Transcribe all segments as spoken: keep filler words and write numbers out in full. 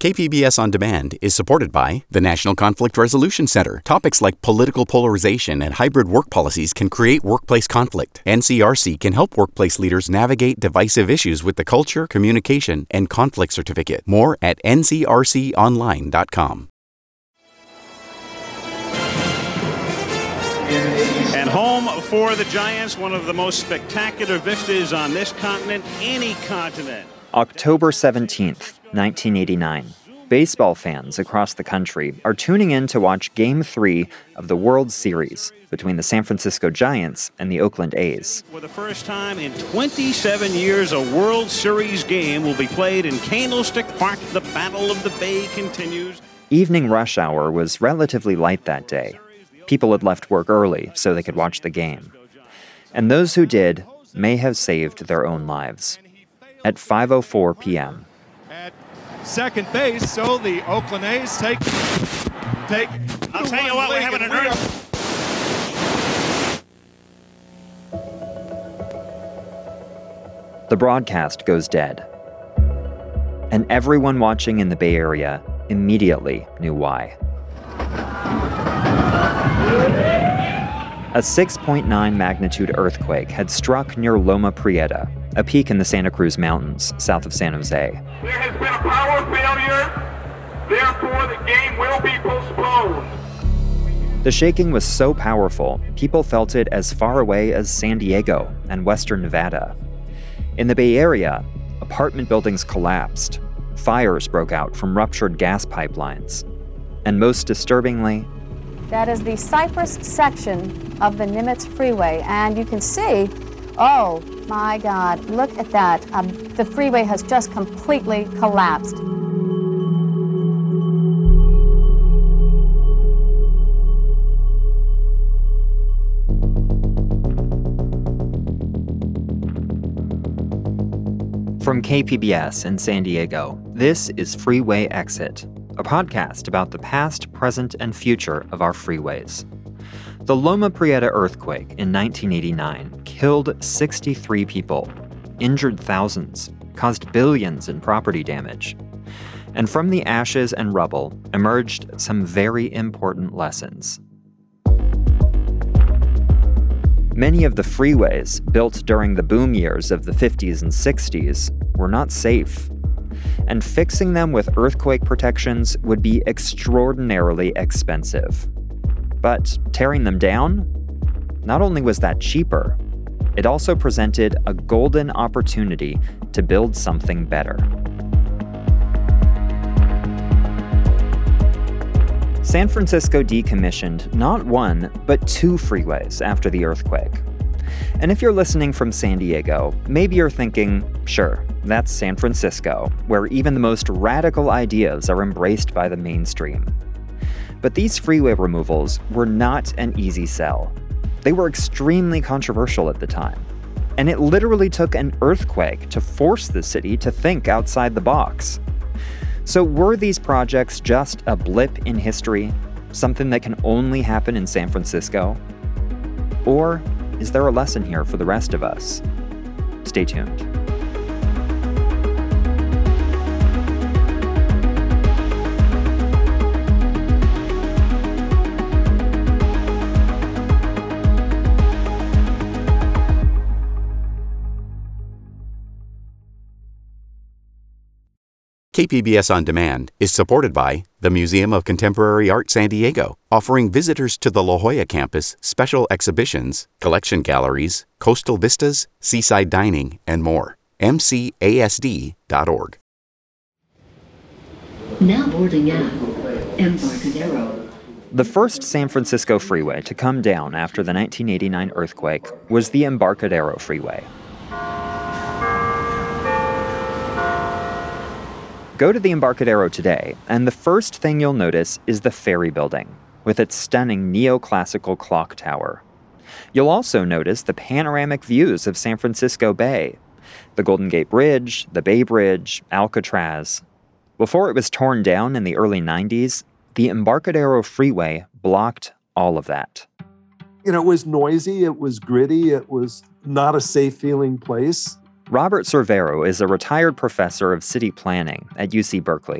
K P B S On Demand is supported by the National Conflict Resolution Center. Topics like political polarization and hybrid work policies can create workplace conflict. N C R C can help workplace leaders navigate divisive issues with the Culture, Communication, and Conflict Certificate. More at N C R C online dot com. And home for the Giants, one of the most spectacular vistas on this continent, any continent. October seventeenth, nineteen eighty-nine. Baseball fans across the country are tuning in to watch Game three of the World Series between the San Francisco Giants and the Oakland A's. For the first time in twenty-seven years, a World Series game will be played in Candlestick Park. The Battle of the Bay continues. Evening rush hour was relatively light that day. People had left work early so they could watch the game. And those who did may have saved their own lives. At five oh four p.m. At second base, so the Oakland A's take... take. I'll tell you what, we're having an earth. The broadcast goes dead. And everyone watching in the Bay Area immediately knew why. A six point nine magnitude earthquake had struck near Loma Prieta, a peak in the Santa Cruz Mountains, south of San Jose. There has been a power failure, therefore the game will be postponed. The shaking was so powerful, people felt it as far away as San Diego and western Nevada. In the Bay Area, apartment buildings collapsed. Fires broke out from ruptured gas pipelines. And most disturbingly, that is the Cypress section of the Nimitz Freeway, and you can see, oh my God, look at that. Um, the freeway has just completely collapsed. From K P B S in San Diego, this is Freeway Exit, a podcast about the past, present, and future of our freeways. The Loma Prieta earthquake in nineteen eighty-nine killed sixty-three people, injured thousands, caused billions in property damage. And from the ashes and rubble emerged some very important lessons. Many of the freeways built during the boom years of the fifties and sixties were not safe. And fixing them with earthquake protections would be extraordinarily expensive. But tearing them down? Not only was that cheaper, it also presented a golden opportunity to build something better. San Francisco decommissioned not one, but two freeways after the earthquake. And if you're listening from San Diego, maybe you're thinking, sure, that's San Francisco, where even the most radical ideas are embraced by the mainstream. But these freeway removals were not an easy sell. They were extremely controversial at the time. And it literally took an earthquake to force the city to think outside the box. So were these projects just a blip in history, something that can only happen in San Francisco? Or is there a lesson here for the rest of us? Stay tuned. K P B S On Demand is supported by the Museum of Contemporary Art San Diego, offering visitors to the La Jolla campus special exhibitions, collection galleries, coastal vistas, seaside dining, and more. M C A S D dot org. Now boarding at Embarcadero. The first San Francisco freeway to come down after the nineteen eighty-nine earthquake was the Embarcadero Freeway. Go to the Embarcadero today, and the first thing you'll notice is the ferry building, with its stunning neoclassical clock tower. You'll also notice the panoramic views of San Francisco Bay, the Golden Gate Bridge, the Bay Bridge, Alcatraz. Before it was torn down in the early nineties, the Embarcadero Freeway blocked all of that. You know, it was noisy, it was gritty, it was not a safe-feeling place. Robert Cervero is a retired professor of city planning at U C Berkeley.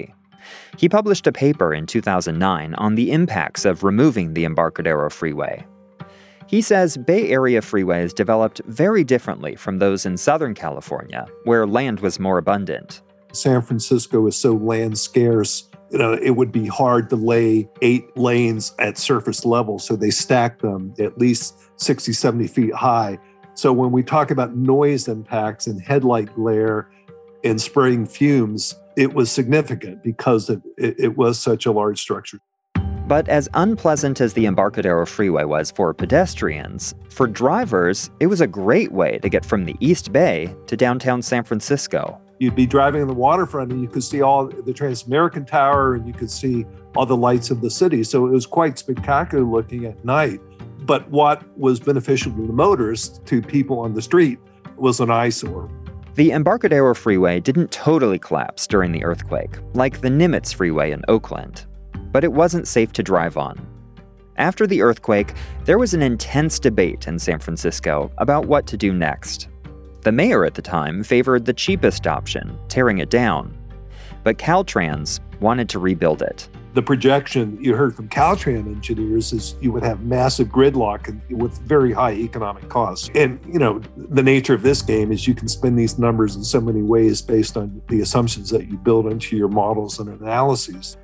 He published a paper in two thousand nine on the impacts of removing the Embarcadero Freeway. He says Bay Area freeways developed very differently from those in Southern California, where land was more abundant. San Francisco is so land scarce, you know, it would be hard to lay eight lanes at surface level, so they stacked them at least sixty, seventy feet high. So when we talk about noise impacts and headlight glare and spraying fumes, it was significant because it, it, it was such a large structure. But as unpleasant as the Embarcadero Freeway was for pedestrians, for drivers, it was a great way to get from the East Bay to downtown San Francisco. You'd be driving on the waterfront and you could see all the Transamerican Tower and you could see all the lights of the city. So it was quite spectacular looking at night. But what was beneficial to the motorists, to people on the street, was an eyesore. The Embarcadero Freeway didn't totally collapse during the earthquake, like the Nimitz Freeway in Oakland, but it wasn't safe to drive on. After the earthquake, there was an intense debate in San Francisco about what to do next. The mayor at the time favored the cheapest option, tearing it down. But Caltrans wanted to rebuild it. The projection you heard from Caltrans engineers is you would have massive gridlock and with very high economic costs. And, you know, the nature of this game is you can spin these numbers in so many ways based on the assumptions that you build into your models and analyses.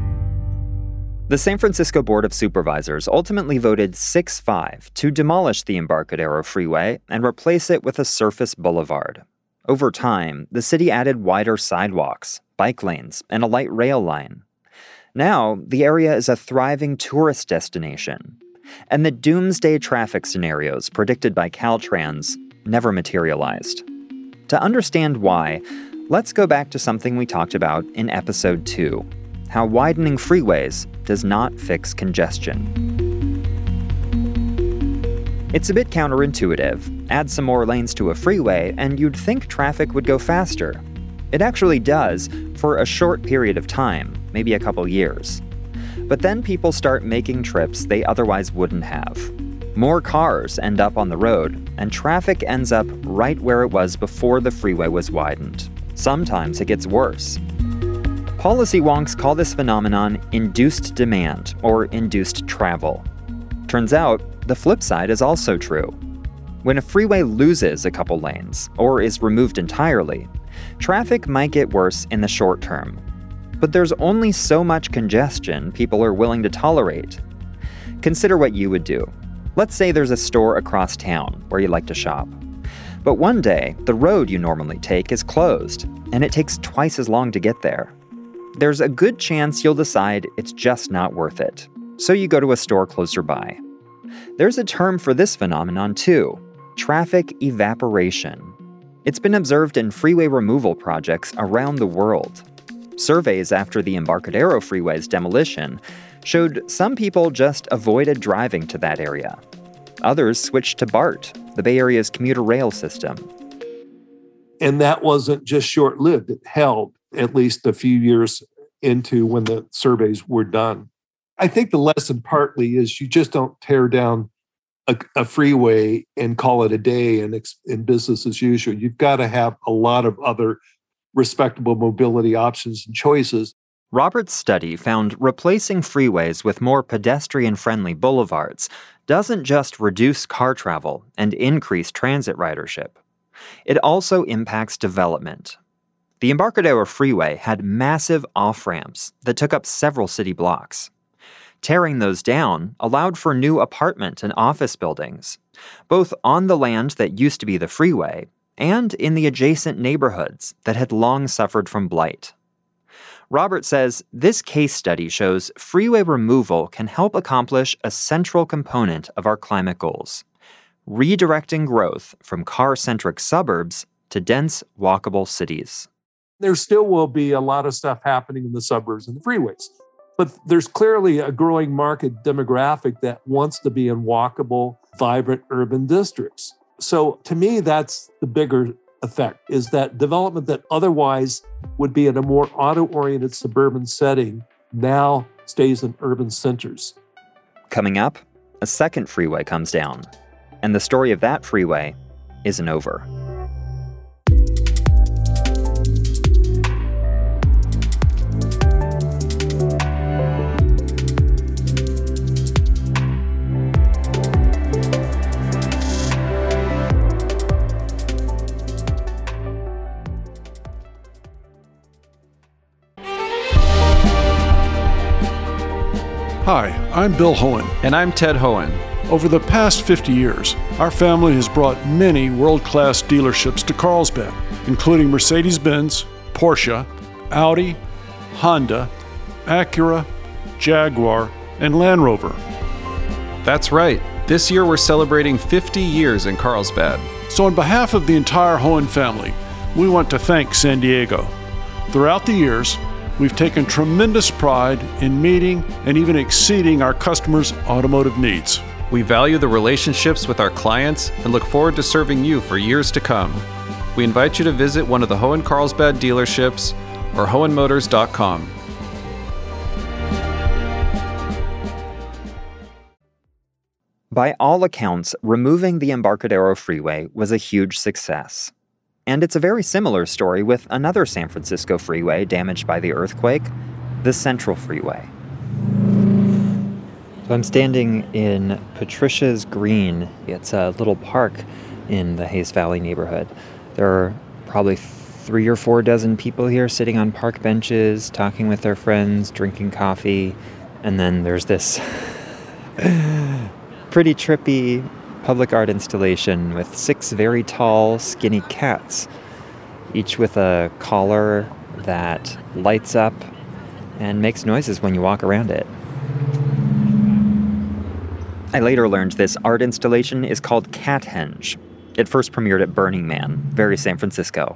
The San Francisco Board of Supervisors ultimately voted six five to demolish the Embarcadero Freeway and replace it with a surface boulevard. Over time, the city added wider sidewalks, bike lanes, and a light rail line. Now, the area is a thriving tourist destination, and the doomsday traffic scenarios predicted by Caltrans never materialized. To understand why, let's go back to something we talked about in episode two. How widening freeways does not fix congestion. It's a bit counterintuitive. Add some more lanes to a freeway and you'd think traffic would go faster. It actually does for a short period of time, maybe a couple years. But then people start making trips they otherwise wouldn't have. More cars end up on the road, and traffic ends up right where it was before the freeway was widened. Sometimes it gets worse. Policy wonks call this phenomenon induced demand or induced travel. Turns out, the flip side is also true. When a freeway loses a couple lanes or is removed entirely, traffic might get worse in the short term. But there's only so much congestion people are willing to tolerate. Consider what you would do. Let's say there's a store across town where you like to shop. But one day, the road you normally take is closed, and it takes twice as long to get there. There's a good chance you'll decide it's just not worth it, so you go to a store closer by. There's a term for this phenomenon too, traffic evaporation. It's been observed in freeway removal projects around the world. Surveys after the Embarcadero Freeway's demolition showed some people just avoided driving to that area. Others switched to BART, the Bay Area's commuter rail system. And that wasn't just short-lived. It held at least a few years into when the surveys were done. I think the lesson partly is you just don't tear down a, a freeway and call it a day and in business as usual. You've got to have a lot of other respectable mobility options and choices. Robert's study found replacing freeways with more pedestrian-friendly boulevards doesn't just reduce car travel and increase transit ridership. It also impacts development. The Embarcadero Freeway had massive off-ramps that took up several city blocks. Tearing those down allowed for new apartment and office buildings, both on the land that used to be the freeway and in the adjacent neighborhoods that had long suffered from blight. Robert says this case study shows freeway removal can help accomplish a central component of our climate goals, redirecting growth from car-centric suburbs to dense, walkable cities. There still will be a lot of stuff happening in the suburbs and the freeways. But there's clearly a growing market demographic that wants to be in walkable, vibrant urban districts. So to me, that's the bigger effect, is that development that otherwise would be in a more auto-oriented suburban setting now stays in urban centers. Coming up, a second freeway comes down, and the story of that freeway isn't over. Hi, I'm Bill Hohen. And I'm Ted Hohen. Over the past fifty years, our family has brought many world-class dealerships to Carlsbad, including Mercedes-Benz, Porsche, Audi, Honda, Acura, Jaguar, and Land Rover. That's right. This year we're celebrating fifty years in Carlsbad. So on behalf of the entire Hohen family, we want to thank San Diego. Throughout the years, we've taken tremendous pride in meeting and even exceeding our customers' automotive needs. We value the relationships with our clients and look forward to serving you for years to come. We invite you to visit one of the Hohen Carlsbad dealerships or hohen motors dot com. By all accounts, removing the Embarcadero Freeway was a huge success. And it's a very similar story with another San Francisco freeway damaged by the earthquake, the Central Freeway. So I'm standing in Patricia's Green. It's a little park in the Hayes Valley neighborhood. There are probably three or four dozen people here sitting on park benches, talking with their friends, drinking coffee. And then there's this pretty trippy public art installation with six very tall, skinny cats, each with a collar that lights up and makes noises when you walk around it. I later learned this art installation is called Cathenge. It first premiered at Burning Man, very San Francisco.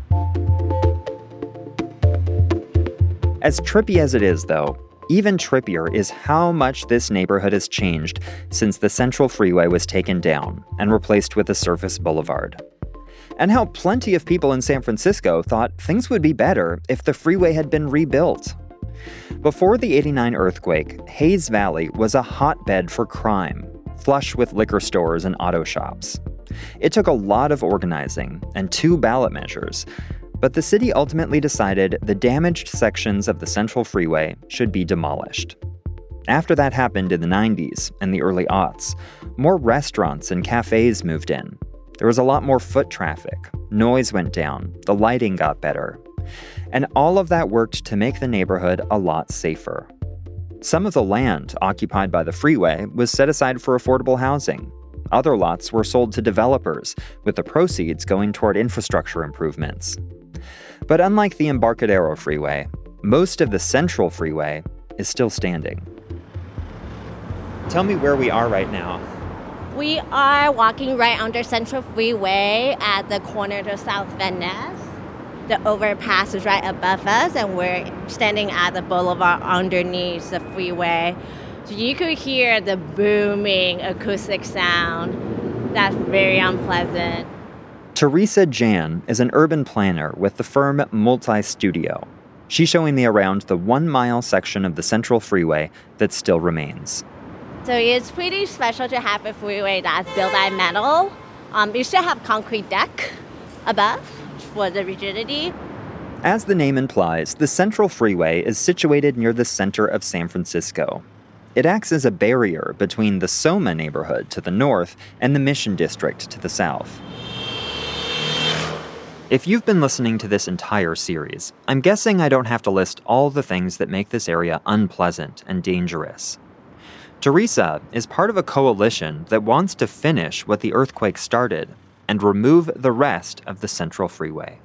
As trippy as it is, though, even trippier is how much this neighborhood has changed since the Central Freeway was taken down and replaced with a surface boulevard. And how plenty of people in San Francisco thought things would be better if the freeway had been rebuilt. Before the eighty-nine earthquake, Hayes Valley was a hotbed for crime, flush with liquor stores and auto shops. It took a lot of organizing and two ballot measures, but the city ultimately decided the damaged sections of the Central Freeway should be demolished. After that happened in the nineties and the early aughts, more restaurants and cafes moved in. There was a lot more foot traffic, noise went down, the lighting got better. And all of that worked to make the neighborhood a lot safer. Some of the land occupied by the freeway was set aside for affordable housing. Other lots were sold to developers, with the proceeds going toward infrastructure improvements. But unlike the Embarcadero Freeway, most of the Central Freeway is still standing. Tell me where we are right now. We are walking right under Central Freeway at the corner of South Van Ness. The overpass is right above us, and we're standing at the boulevard underneath the freeway. So you could hear the booming acoustic sound. That's very unpleasant. Teresa Jan is an urban planner with the firm Multi-Studio. She's showing me around the one-mile section of the Central Freeway that still remains. So it's pretty special to have a freeway that's built out of metal. Um, you still have concrete deck above for the rigidity. As the name implies, the Central Freeway is situated near the center of San Francisco. It acts as a barrier between the Soma neighborhood to the north and the Mission District to the south. If you've been listening to this entire series, I'm guessing I don't have to list all the things that make this area unpleasant and dangerous. Teresa is part of a coalition that wants to finish what the earthquake started and remove the rest of the Central Freeway.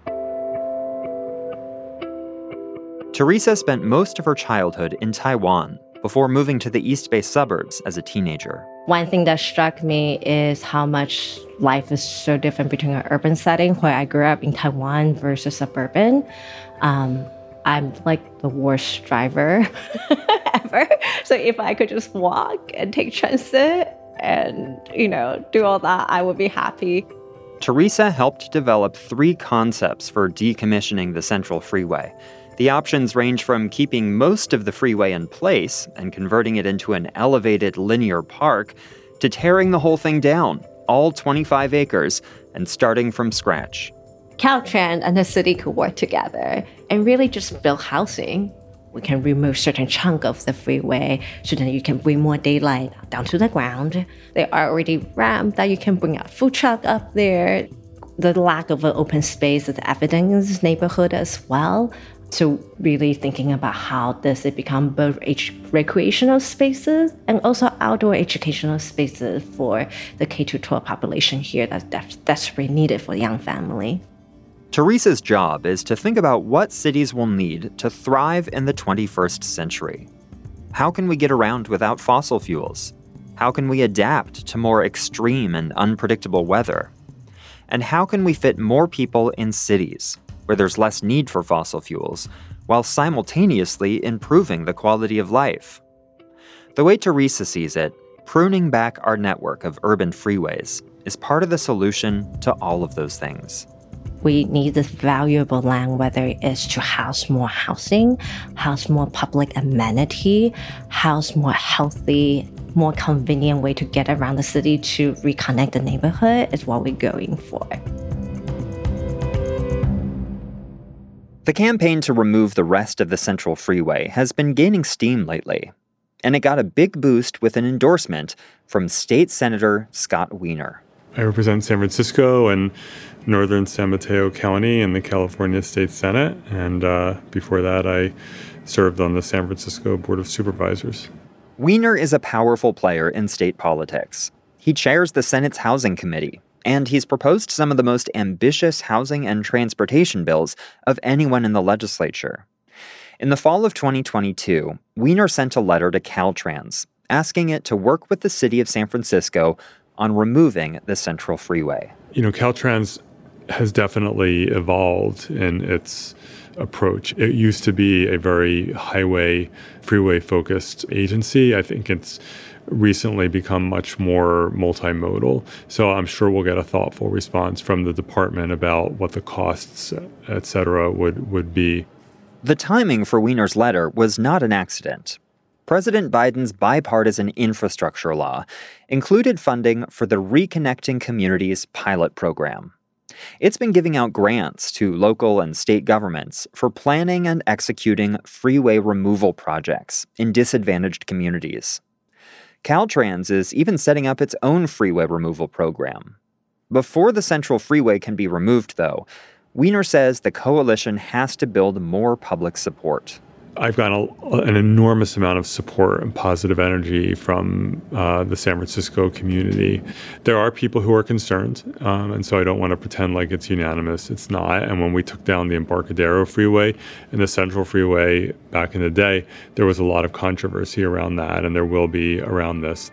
Teresa spent most of her childhood in Taiwan before moving to the East Bay suburbs as a teenager. One thing that struck me is how much life is so different between an urban setting where I grew up in Taiwan versus suburban. Um, I'm like the worst driver ever. So if I could just walk and take transit and, you know, do all that, I would be happy. Teresa helped develop three concepts for decommissioning the Central Freeway. The options range from keeping most of the freeway in place and converting it into an elevated linear park to tearing the whole thing down, all twenty-five acres, and starting from scratch. Caltrans and the city could work together and really just build housing. We can remove certain chunk of the freeway so that you can bring more daylight down to the ground. There are already ramps that you can bring a food truck up there. The lack of an open space is evident in this neighborhood as well. So really thinking about how does it become both recreational spaces and also outdoor educational spaces for the K through twelve population here that's desperately needed for young family. Teresa's job is to think about what cities will need to thrive in the twenty-first century. How can we get around without fossil fuels? How can we adapt to more extreme and unpredictable weather? And how can we fit more people in cities, where there's less need for fossil fuels, while simultaneously improving the quality of life? The way Teresa sees it, pruning back our network of urban freeways is part of the solution to all of those things. We need this valuable land, whether it is to house more housing, house more public amenity, house more healthy, more convenient way to get around the city to reconnect the neighborhood is what we're going for. The campaign to remove the rest of the Central Freeway has been gaining steam lately, and it got a big boost with an endorsement from State Senator Scott Wiener. I represent San Francisco and northern San Mateo County in the California State Senate, and uh, before that I served on the San Francisco Board of Supervisors. Wiener is a powerful player in state politics. He chairs the Senate's Housing Committee, and he's proposed some of the most ambitious housing and transportation bills of anyone in the legislature. In the fall of twenty twenty-two, Wiener sent a letter to Caltrans, asking it to work with the city of San Francisco on removing the Central Freeway. You know, Caltrans has definitely evolved in its approach. It used to be a very highway, freeway-focused agency. I think it's recently become much more multimodal. So I'm sure we'll get a thoughtful response from the department about what the costs, et cetera, would, would be. The timing for Wiener's letter was not an accident. President Biden's bipartisan infrastructure law included funding for the Reconnecting Communities pilot program. It's been giving out grants to local and state governments for planning and executing freeway removal projects in disadvantaged communities. Caltrans is even setting up its own freeway removal program. Before the Central Freeway can be removed, though, Wiener says the coalition has to build more public support. I've gotten a, an enormous amount of support and positive energy from uh, the San Francisco community. There are people who are concerned, um, and so I don't want to pretend like it's unanimous. It's not. And when we took down the Embarcadero Freeway and the Central Freeway back in the day, there was a lot of controversy around that, and there will be around this.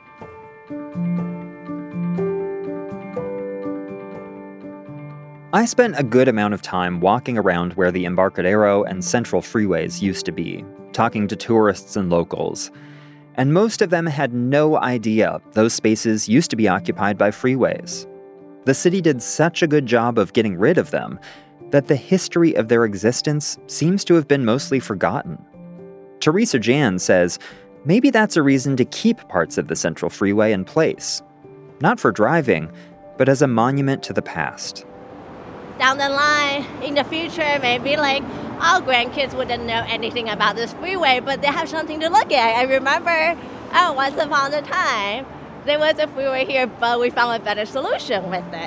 I spent a good amount of time walking around where the Embarcadero and Central Freeways used to be, talking to tourists and locals. And most of them had no idea those spaces used to be occupied by freeways. The city did such a good job of getting rid of them that the history of their existence seems to have been mostly forgotten. Teresa Jan says maybe that's a reason to keep parts of the Central Freeway in place. Not for driving, but as a monument to the past. Down the line, in the future, maybe like our grandkids wouldn't know anything about this freeway, but they have something to look at. I remember, oh, once upon a time, there was a freeway here, but we found a better solution with it.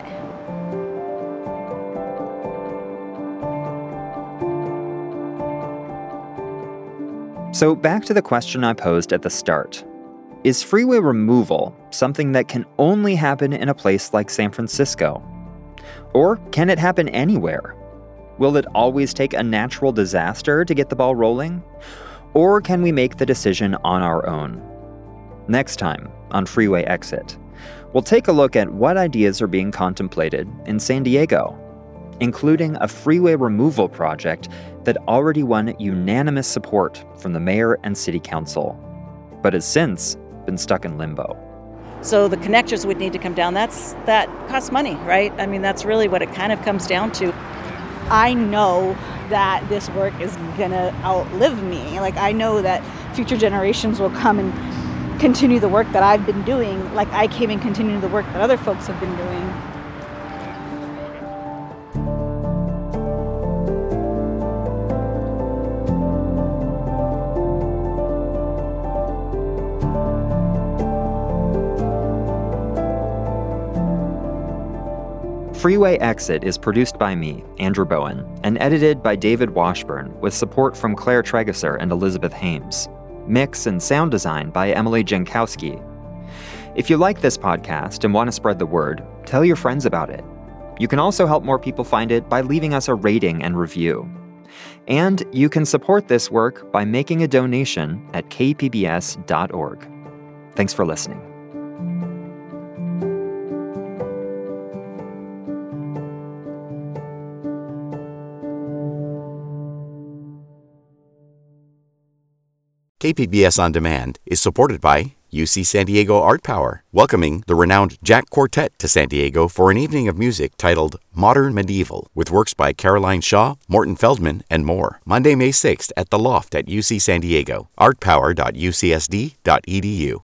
So back to the question I posed at the start. Is freeway removal something that can only happen in a place like San Francisco? Or can it happen anywhere? Will it always take a natural disaster to get the ball rolling? Or can we make the decision on our own? Next time on Freeway Exit, we'll take a look at what ideas are being contemplated in San Diego, including a freeway removal project that already won unanimous support from the mayor and city council, but has since been stuck in limbo. So the connectors would need to come down. That's that costs money, right? I mean, that's really what it kind of comes down to. I know that this work is gonna outlive me. Like, I know that future generations will come and continue the work that I've been doing, like I came and continued the work that other folks have been doing. Freeway Exit is produced by me, Andrew Bowen, and edited by David Washburn with support from Claire Tregesser and Elizabeth Hames. Mix and sound design by Emily Jankowski. If you like this podcast and want to spread the word, tell your friends about it. You can also help more people find it by leaving us a rating and review. And you can support this work by making a donation at k p b s dot org. Thanks for listening. K P B S On Demand is supported by U C San Diego Art Power, welcoming the renowned Jack Quartet to San Diego for an evening of music titled Modern Medieval, with works by Caroline Shaw, Morton Feldman, and more. Monday, May sixth at The Loft at U C San Diego, art power dot u c s d dot e d u.